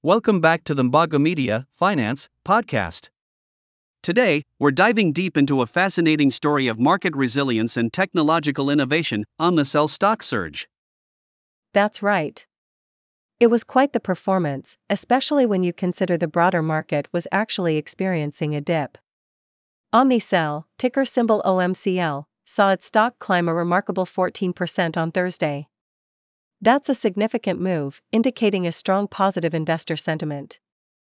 Welcome back to the Mbago Media Finance Podcast. Today, we're diving deep into a fascinating story of market resilience and technological innovation, Omnicell stock surge. That's right. It was quite the performance, especially when you consider the broader market was actually experiencing a dip. Omnicell, ticker symbol OMCL, saw its stock climb a remarkable 14% on Thursday. That's a significant move, indicating a strong positive investor sentiment.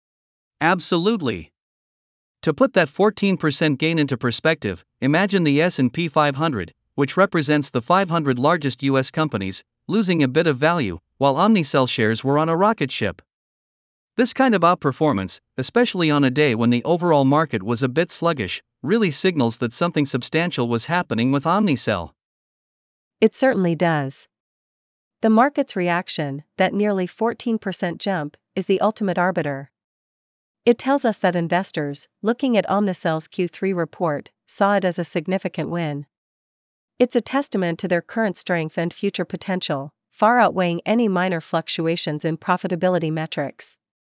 Absolutely. To put that 14% gain into perspective, imagine the S&P 500, which represents the 500 largest US companies, losing a bit of value, while Omnicell shares were on a rocket ship. This kind of outperformance, especially on a day when the overall market was a bit sluggish, really signals that something substantial was happening with Omnicell. It certainly does. The market's reaction, that nearly 14% jump, is the ultimate arbiter. It tells us that investors, looking at Omnicell's Q3 report, saw it as a significant win. It's a testament to their current strength and future potential, far outweighing any minor fluctuations in profitability metrics.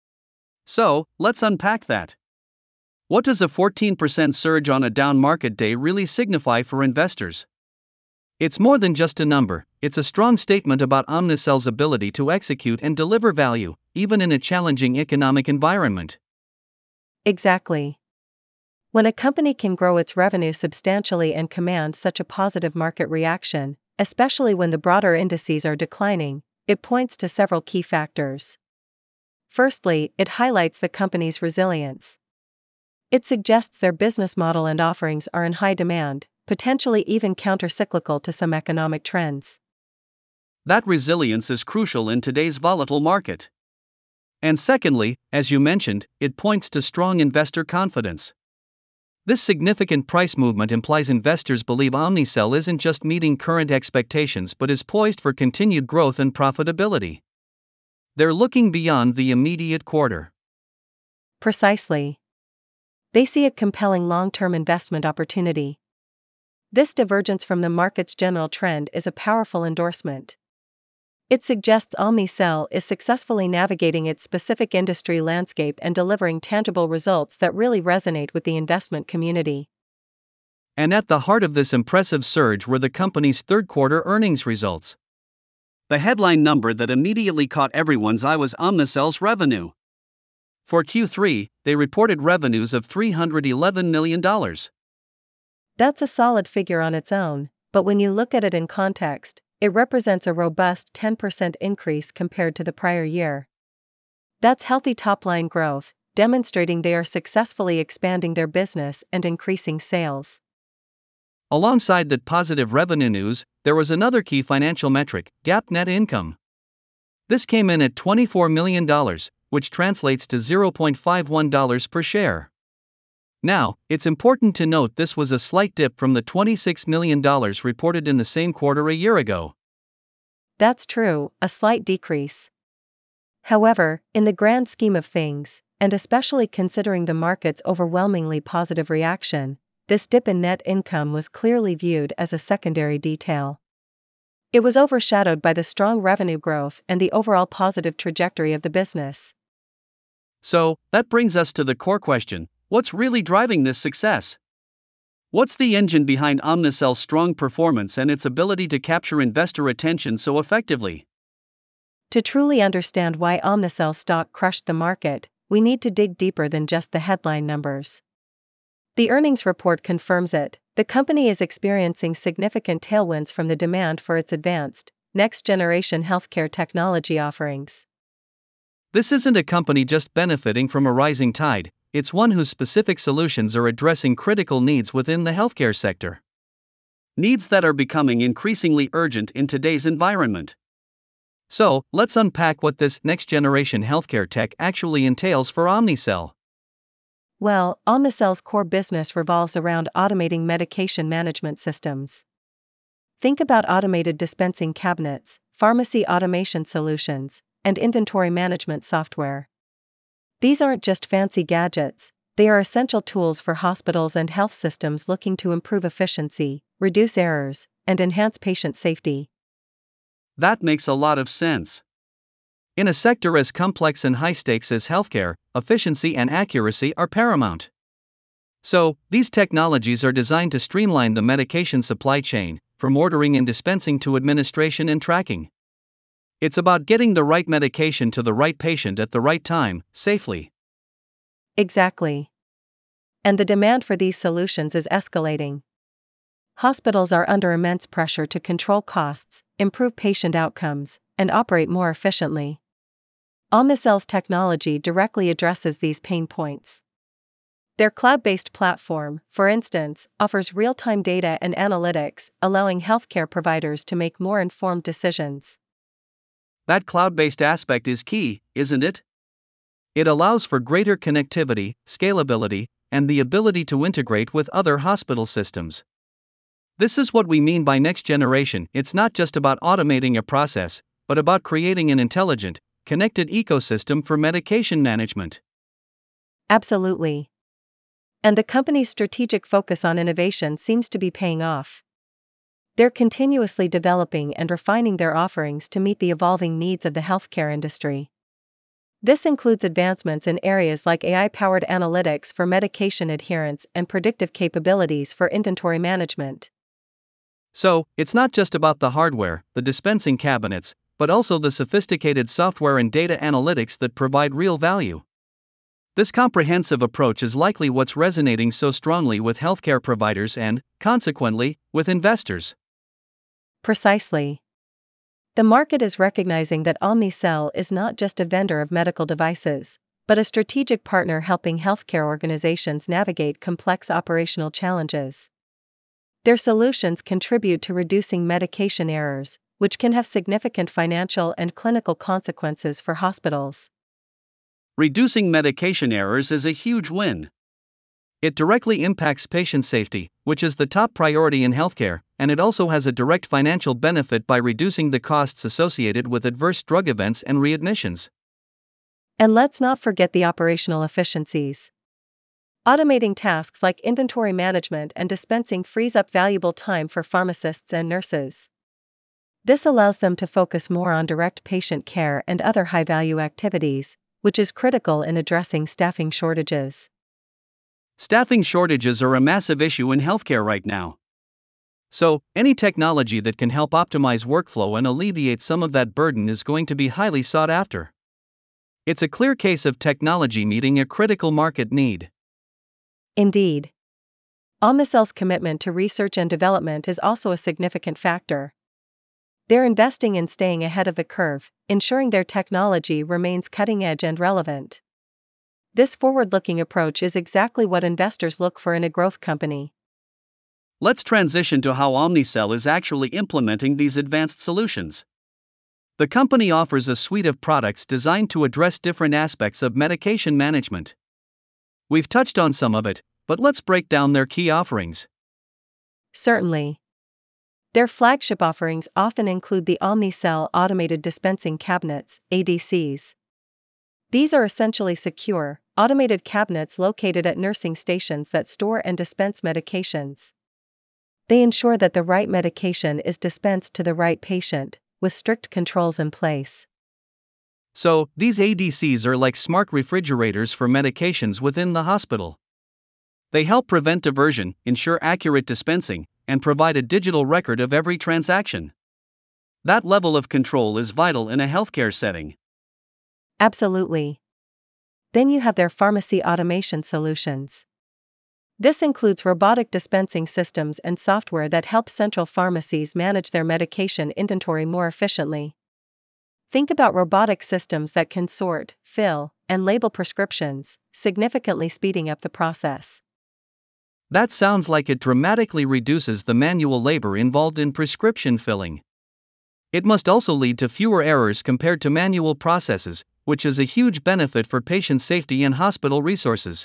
So, let's unpack that. What does a 14% surge on a down market day really signify for investors? It's more than just a number, it's a strong statement about Omnicell's ability to execute and deliver value, even in a challenging economic environment. Exactly. When a company can grow its revenue substantially and command such a positive market reaction, especially when the broader indices are declining, it points to several key factors. Firstly, it highlights the company's resilience. It suggests their business model and offerings are in high demand, potentially even counter-cyclical to some economic trends. That resilience is crucial in today's volatile market. And secondly, as you mentioned, it points to strong investor confidence. This significant price movement implies investors believe Omnicell isn't just meeting current expectations but is poised for continued growth and profitability. They're looking beyond the immediate quarter. Precisely. They see a compelling long-term investment opportunity. This divergence from the market's general trend is a powerful endorsement. It suggests Omnicell is successfully navigating its specific industry landscape and delivering tangible results that really resonate with the investment community. And at the heart of this impressive surge were the company's third-quarter earnings results. The headline number that immediately caught everyone's eye was Omnicell's revenue. For Q3, they reported revenues of $311 million. That's a solid figure on its own, but when you look at it in context, it represents a robust 10% increase compared to the prior year. That's healthy top-line growth, demonstrating they are successfully expanding their business and increasing sales. Alongside that positive revenue news, there was another key financial metric, GAAP net income. This came in at $24 million, which translates to $0.51 per share. Now, it's important to note this was a slight dip from the $26 million reported in the same quarter a year ago. That's true, a slight decrease. However, in the grand scheme of things, and especially considering the market's overwhelmingly positive reaction, this dip in net income was clearly viewed as a secondary detail. It was overshadowed by the strong revenue growth and the overall positive trajectory of the business. So, that brings us to the core question. What's really driving this success? What's the engine behind Omnicell's strong performance and its ability to capture investor attention so effectively? To truly understand why Omnicell stock crushed the market, we need to dig deeper than just the headline numbers. The earnings report confirms it. The company is experiencing significant tailwinds from the demand for its advanced, next-generation healthcare technology offerings. This isn't a company just benefiting from a rising tide, it's one whose specific solutions are addressing critical needs within the healthcare sector. Needs that are becoming increasingly urgent in today's environment. So, let's unpack what this next-generation healthcare tech actually entails for Omnicell. Well, Omnicell's core business revolves around automating medication management systems. Think about automated dispensing cabinets, pharmacy automation solutions, and inventory management software. These aren't just fancy gadgets, they are essential tools for hospitals and health systems looking to improve efficiency, reduce errors, and enhance patient safety. That makes a lot of sense. In a sector as complex and high stakes as healthcare, efficiency and accuracy are paramount. So, these technologies are designed to streamline the medication supply chain, from ordering and dispensing to administration and tracking. It's about getting the right medication to the right patient at the right time, safely. Exactly. And the demand for these solutions is escalating. Hospitals are under immense pressure to control costs, improve patient outcomes, and operate more efficiently. Omnicell's technology directly addresses these pain points. Their cloud-based platform, for instance, offers real-time data and analytics, allowing healthcare providers to make more informed decisions. That cloud-based aspect is key, isn't it? It allows for greater connectivity, scalability, and the ability to integrate with other hospital systems. This is what we mean by next generation. It's not just about automating a process, but about creating an intelligent, connected ecosystem for medication management. Absolutely. And the company's strategic focus on innovation seems to be paying off. They're continuously developing and refining their offerings to meet the evolving needs of the healthcare industry. This includes advancements in areas like AI-powered analytics for medication adherence and predictive capabilities for inventory management. So, it's not just about the hardware, the dispensing cabinets, but also the sophisticated software and data analytics that provide real value. This comprehensive approach is likely what's resonating so strongly with healthcare providers and, consequently, with investors. Precisely. The market is recognizing that Omnicell is not just a vendor of medical devices, but a strategic partner helping healthcare organizations navigate complex operational challenges. Their solutions contribute to reducing medication errors, which can have significant financial and clinical consequences for hospitals. Reducing medication errors is a huge win. It directly impacts patient safety, which is the top priority in healthcare, and it also has a direct financial benefit by reducing the costs associated with adverse drug events and readmissions. And let's not forget the operational efficiencies. Automating tasks like inventory management and dispensing frees up valuable time for pharmacists and nurses. This allows them to focus more on direct patient care and other high-value activities, which is critical in addressing staffing shortages. Staffing shortages are a massive issue in healthcare right now. So, any technology that can help optimize workflow and alleviate some of that burden is going to be highly sought after. It's a clear case of technology meeting a critical market need. Indeed. Omnicell's commitment to research and development is also a significant factor. They're investing in staying ahead of the curve, ensuring their technology remains cutting-edge and relevant. This forward-looking approach is exactly what investors look for in a growth company. Let's transition to how Omnicell is actually implementing these advanced solutions. The company offers a suite of products designed to address different aspects of medication management. We've touched on some of it, but let's break down their key offerings. Certainly. Their flagship offerings often include the Omnicell Automated Dispensing Cabinets, ADCs. These are essentially secure, automated cabinets located at nursing stations that store and dispense medications. They ensure that the right medication is dispensed to the right patient, with strict controls in place. So, these ADCs are like smart refrigerators for medications within the hospital. They help prevent diversion, ensure accurate dispensing, and provide a digital record of every transaction. That level of control is vital in a healthcare setting. Absolutely. Then you have their pharmacy automation solutions. This includes robotic dispensing systems and software that help central pharmacies manage their medication inventory more efficiently. Think about robotic systems that can sort, fill, and label prescriptions, significantly speeding up the process. That sounds like it dramatically reduces the manual labor involved in prescription filling. It must also lead to fewer errors compared to manual processes, which is a huge benefit for patient safety and hospital resources.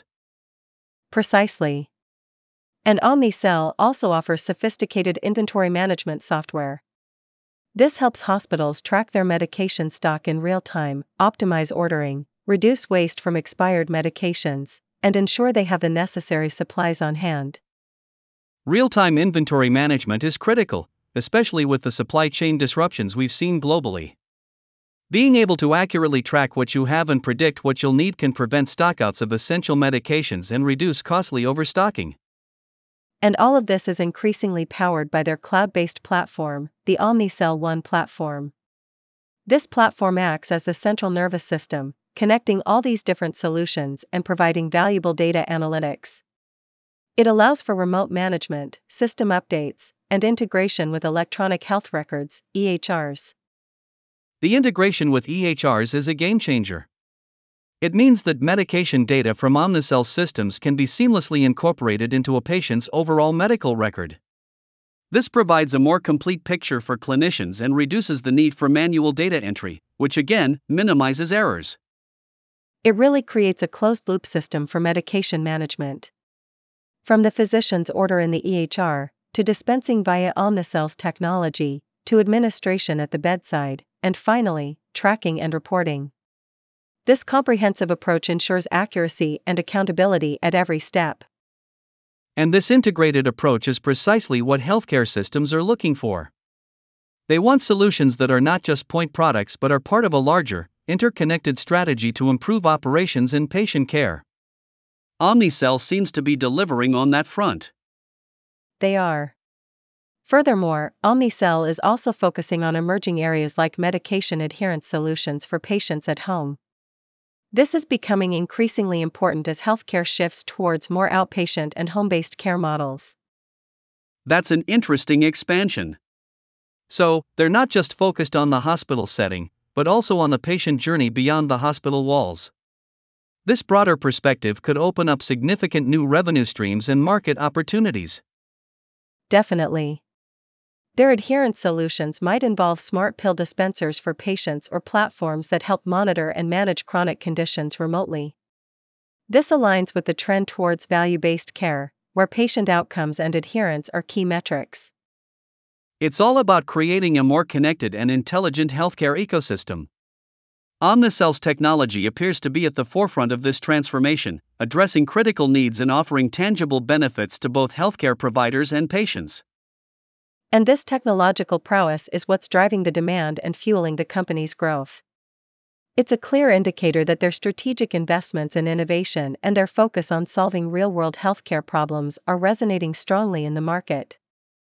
Precisely. And Omnicell also offers sophisticated inventory management software. This helps hospitals track their medication stock in real time, optimize ordering, reduce waste from expired medications, and ensure they have the necessary supplies on hand. Real-time inventory management is critical, especially with the supply chain disruptions we've seen globally. Being able to accurately track what you have and predict what you'll need can prevent stockouts of essential medications and reduce costly overstocking. And all of this is increasingly powered by their cloud-based platform, the Omnicell One platform. This platform acts as the central nervous system, connecting all these different solutions and providing valuable data analytics. It allows for remote management, system updates, and integration with electronic health records, EHRs. The integration with EHRs is a game changer. It means that medication data from Omnicell systems can be seamlessly incorporated into a patient's overall medical record. This provides a more complete picture for clinicians and reduces the need for manual data entry, which again minimizes errors. It really creates a closed-loop system for medication management. From the physician's order in the EHR, to dispensing via Omnicell's technology, to administration at the bedside, and finally, tracking and reporting. This comprehensive approach ensures accuracy and accountability at every step. And this integrated approach is precisely what healthcare systems are looking for. They want solutions that are not just point products but are part of a larger, interconnected strategy to improve operations and patient care. Omnicell seems to be delivering on that front. They are. Furthermore, Omnicell is also focusing on emerging areas like medication adherence solutions for patients at home. This is becoming increasingly important as healthcare shifts towards more outpatient and home-based care models. That's an interesting expansion. So, they're not just focused on the hospital setting, but also on the patient journey beyond the hospital walls. This broader perspective could open up significant new revenue streams and market opportunities. Definitely. Their adherence solutions might involve smart pill dispensers for patients or platforms that help monitor and manage chronic conditions remotely. This aligns with the trend towards value-based care, where patient outcomes and adherence are key metrics. It's all about creating a more connected and intelligent healthcare ecosystem. Omnicell's technology appears to be at the forefront of this transformation, addressing critical needs and offering tangible benefits to both healthcare providers and patients. And this technological prowess is what's driving the demand and fueling the company's growth. It's a clear indicator that their strategic investments in innovation and their focus on solving real-world healthcare problems are resonating strongly in the market.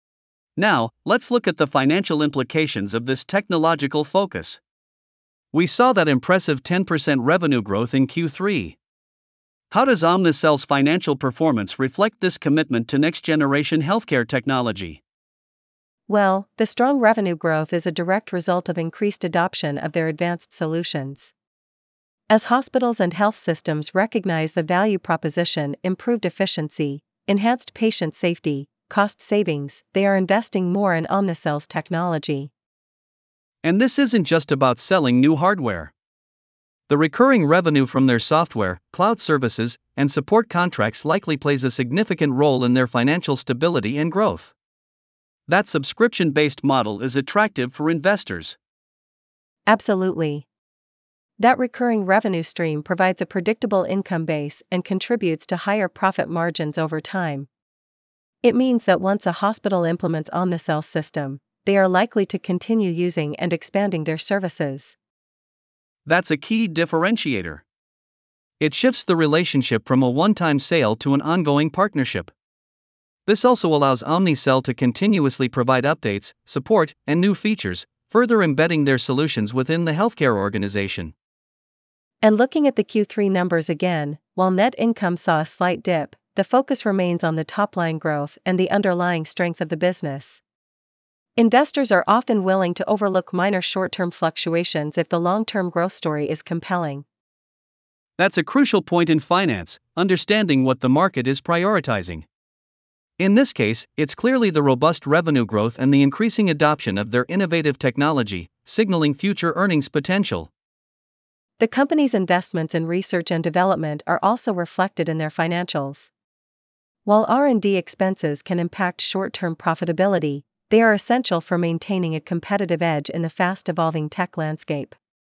Now, let's look at the financial implications of this technological focus. We saw that impressive 10% revenue growth in Q3. How does Omnicell's financial performance reflect this commitment to next-generation healthcare technology? Well, the strong revenue growth is a direct result of increased adoption of their advanced solutions. As hospitals and health systems recognize the value proposition, improved efficiency, enhanced patient safety, cost savings, they are investing more in Omnicell's technology. And this isn't just about selling new hardware. The recurring revenue from their software, cloud services, and support contracts likely plays a significant role in their financial stability and growth. That subscription-based model is attractive for investors. Absolutely. That recurring revenue stream provides a predictable income base and contributes to higher profit margins over time. It means that once a hospital implements Omnicell's system, they are likely to continue using and expanding their services. That's a key differentiator. It shifts the relationship from a one-time sale to an ongoing partnership. This also allows Omnicell to continuously provide updates, support, and new features, further embedding their solutions within the healthcare organization. And looking at the Q3 numbers again, while net income saw a slight dip, the focus remains on the top-line growth and the underlying strength of the business. Investors are often willing to overlook minor short-term fluctuations if the long-term growth story is compelling. That's a crucial point in finance, understanding what the market is prioritizing. In this case, it's clearly the robust revenue growth and the increasing adoption of their innovative technology, signaling future earnings potential. The company's investments in research and development are also reflected in their financials. While R&D expenses can impact short-term profitability, they are essential for maintaining a competitive edge in the fast-evolving tech landscape.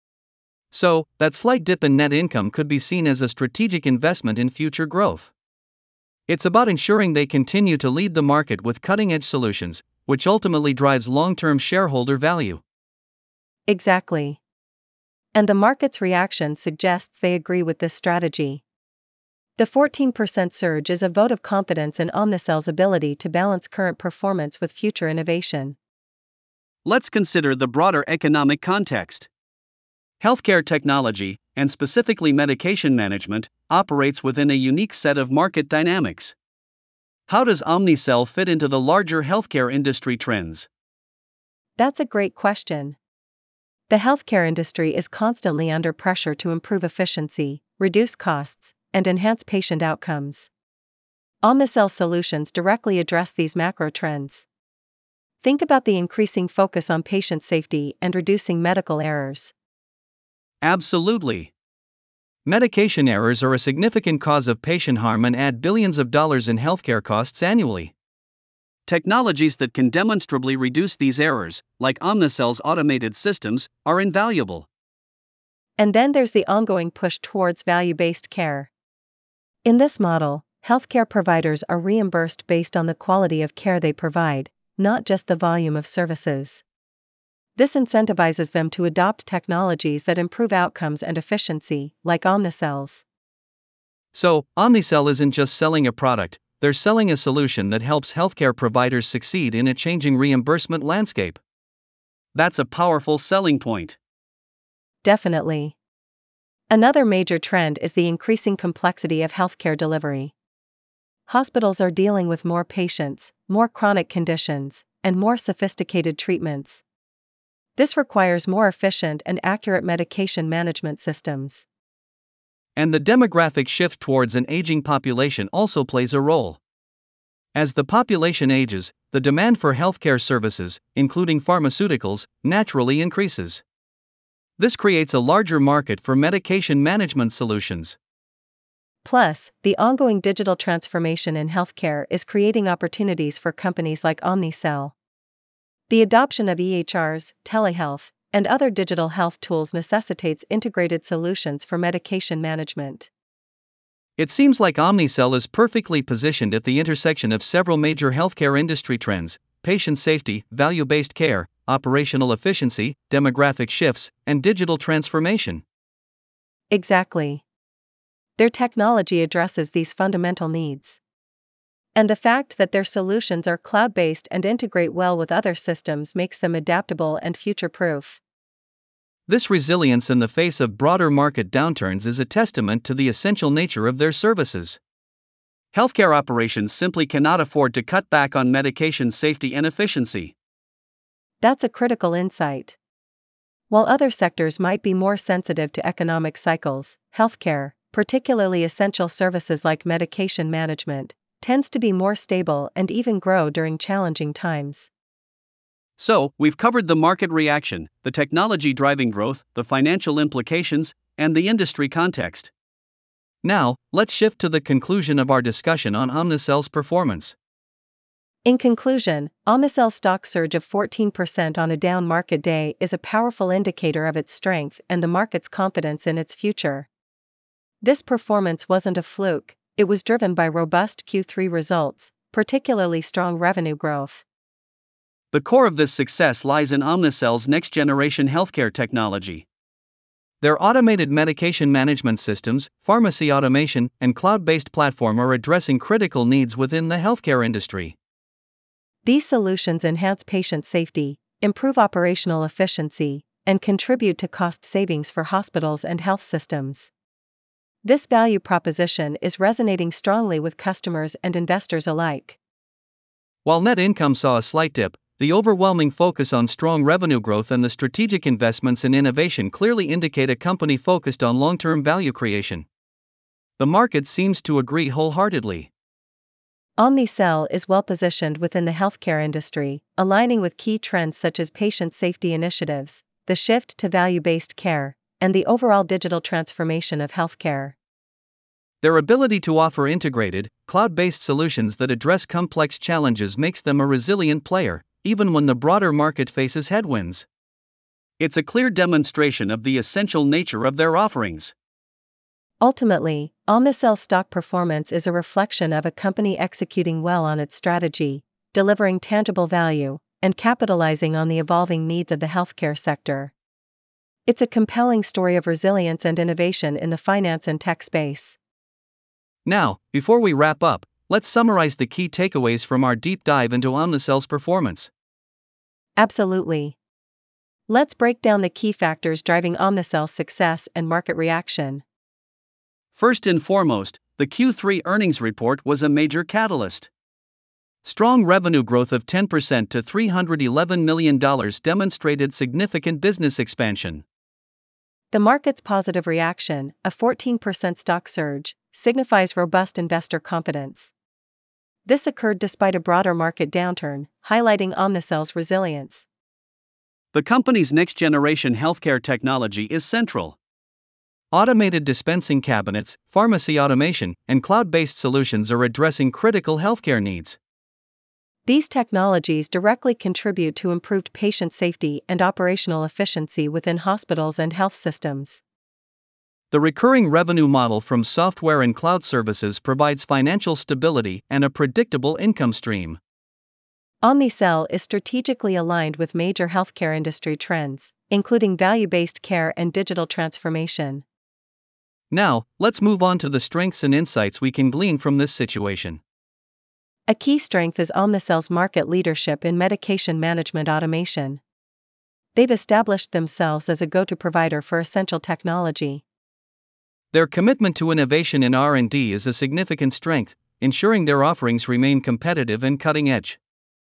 So, that slight dip in net income could be seen as a strategic investment in future growth. It's about ensuring they continue to lead the market with cutting-edge solutions, which ultimately drives long-term shareholder value. Exactly. And the market's reaction suggests they agree with this strategy. The 14% surge is a vote of confidence in Omnicell's ability to balance current performance with future innovation. Let's consider the broader economic context. Healthcare technology, and specifically medication management, operates within a unique set of market dynamics. How does Omnicell fit into the larger healthcare industry trends? That's a great question. The healthcare industry is constantly under pressure to improve efficiency, reduce costs, and enhance patient outcomes. Omnicell solutions directly address these macro trends. Think about the increasing focus on patient safety and reducing medical errors. Absolutely. Medication errors are a significant cause of patient harm and add billions of dollars in healthcare costs annually. Technologies that can demonstrably reduce these errors, like Omnicell's automated systems, are invaluable. And then there's the ongoing push towards value-based care. In this model, healthcare providers are reimbursed based on the quality of care they provide, not just the volume of services. This incentivizes them to adopt technologies that improve outcomes and efficiency, like Omnicell's. So, Omnicell isn't just selling a product, they're selling a solution that helps healthcare providers succeed in a changing reimbursement landscape. That's a powerful selling point. Definitely. Another major trend is the increasing complexity of healthcare delivery. Hospitals are dealing with more patients, more chronic conditions, and more sophisticated treatments. This requires more efficient and accurate medication management systems. And the demographic shift towards an aging population also plays a role. As the population ages, the demand for healthcare services, including pharmaceuticals, naturally increases. This creates a larger market for medication management solutions. Plus, the ongoing digital transformation in healthcare is creating opportunities for companies like Omnicell. The adoption of EHRs, telehealth, and other digital health tools necessitates integrated solutions for medication management. It seems like Omnicell is perfectly positioned at the intersection of several major healthcare industry trends: patient safety, value-based care, operational efficiency, demographic shifts, and digital transformation. Exactly. Their technology addresses these fundamental needs. And the fact that their solutions are cloud-based and integrate well with other systems makes them adaptable and future-proof. This resilience in the face of broader market downturns is a testament to the essential nature of their services. Healthcare operations simply cannot afford to cut back on medication safety and efficiency. That's a critical insight. While other sectors might be more sensitive to economic cycles, healthcare, particularly essential services like medication management, tends to be more stable and even grow during challenging times. So, we've covered the market reaction, the technology driving growth, the financial implications, and the industry context. Now, let's shift to the conclusion of our discussion on Omnicell's performance. In conclusion, Omnicell's stock surge of 14% on a down market day is a powerful indicator of its strength and the market's confidence in its future. This performance wasn't a fluke, it was driven by robust Q3 results, particularly strong revenue growth. The core of this success lies in Omnicell's next-generation healthcare technology. Their automated medication management systems, pharmacy automation, and cloud-based platform are addressing critical needs within the healthcare industry. These solutions enhance patient safety, improve operational efficiency, and contribute to cost savings for hospitals and health systems. This value proposition is resonating strongly with customers and investors alike. While net income saw a slight dip, the overwhelming focus on strong revenue growth and the strategic investments in innovation clearly indicate a company focused on long-term value creation. The market seems to agree wholeheartedly. Omnicell is well positioned within the healthcare industry, aligning with key trends such as patient safety initiatives, the shift to value-based care, and the overall digital transformation of healthcare. Their ability to offer integrated, cloud-based solutions that address complex challenges makes them a resilient player, even when the broader market faces headwinds. It's a clear demonstration of the essential nature of their offerings. Ultimately, Omnicell's stock performance is a reflection of a company executing well on its strategy, delivering tangible value, and capitalizing on the evolving needs of the healthcare sector. It's a compelling story of resilience and innovation in the finance and tech space. Now, before we wrap up, let's summarize the key takeaways from our deep dive into Omnicell's performance. Absolutely. Let's break down the key factors driving Omnicell's success and market reaction. First and foremost, the Q3 earnings report was a major catalyst. Strong revenue growth of 10% to $311 million demonstrated significant business expansion. The market's positive reaction, a 14% stock surge, signifies robust investor confidence. This occurred despite a broader market downturn, highlighting Omnicell's resilience. The company's next-generation healthcare technology is central. Automated dispensing cabinets, pharmacy automation, and cloud-based solutions are addressing critical healthcare needs. These technologies directly contribute to improved patient safety and operational efficiency within hospitals and health systems. The recurring revenue model from software and cloud services provides financial stability and a predictable income stream. Omnicell is strategically aligned with major healthcare industry trends, including value-based care and digital transformation. Now, let's move on to the strengths and insights we can glean from this situation. A key strength is Omnicell's market leadership in medication management automation. They've established themselves as a go-to provider for essential technology. Their commitment to innovation in R&D is a significant strength, ensuring their offerings remain competitive and cutting-edge.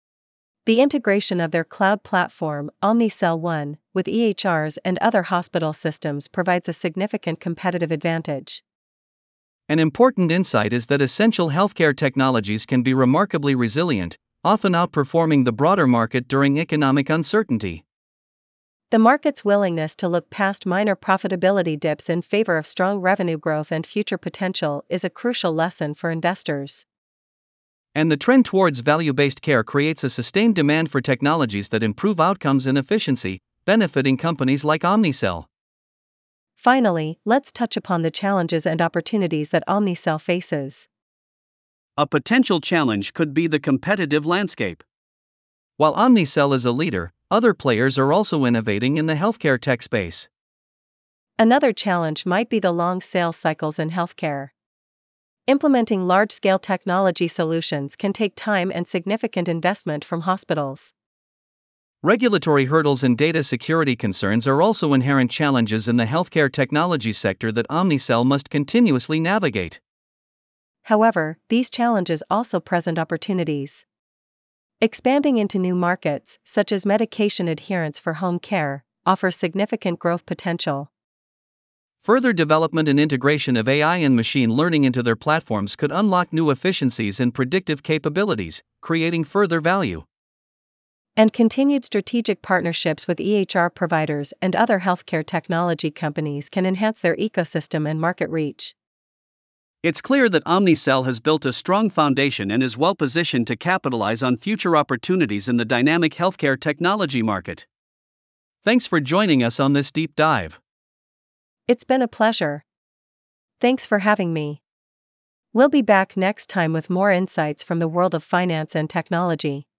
The integration of their cloud platform, Omnicell One, with EHRs and other hospital systems provides a significant competitive advantage. An important insight is that essential healthcare technologies can be remarkably resilient, often outperforming the broader market during economic uncertainty. The market's willingness to look past minor profitability dips in favor of strong revenue growth and future potential is a crucial lesson for investors. And the trend towards value-based care creates a sustained demand for technologies that improve outcomes and efficiency, benefiting companies like Omnicell. Finally, let's touch upon the challenges and opportunities that Omnicell faces. A potential challenge could be the competitive landscape. While Omnicell is a leader, other players are also innovating in the healthcare tech space. Another challenge might be the long sales cycles in healthcare. Implementing large-scale technology solutions can take time and significant investment from hospitals. Regulatory hurdles and data security concerns are also inherent challenges in the healthcare technology sector that Omnicell must continuously navigate. However, these challenges also present opportunities. Expanding into new markets, such as medication adherence for home care, offers significant growth potential. Further development and integration of AI and machine learning into their platforms could unlock new efficiencies and predictive capabilities, creating further value. And continued strategic partnerships with EHR providers and other healthcare technology companies can enhance their ecosystem and market reach. It's clear that Omnicell has built a strong foundation and is well positioned to capitalize on future opportunities in the dynamic healthcare technology market. Thanks for joining us on this deep dive. It's been a pleasure. Thanks for having me. We'll be back next time with more insights from the world of finance and technology.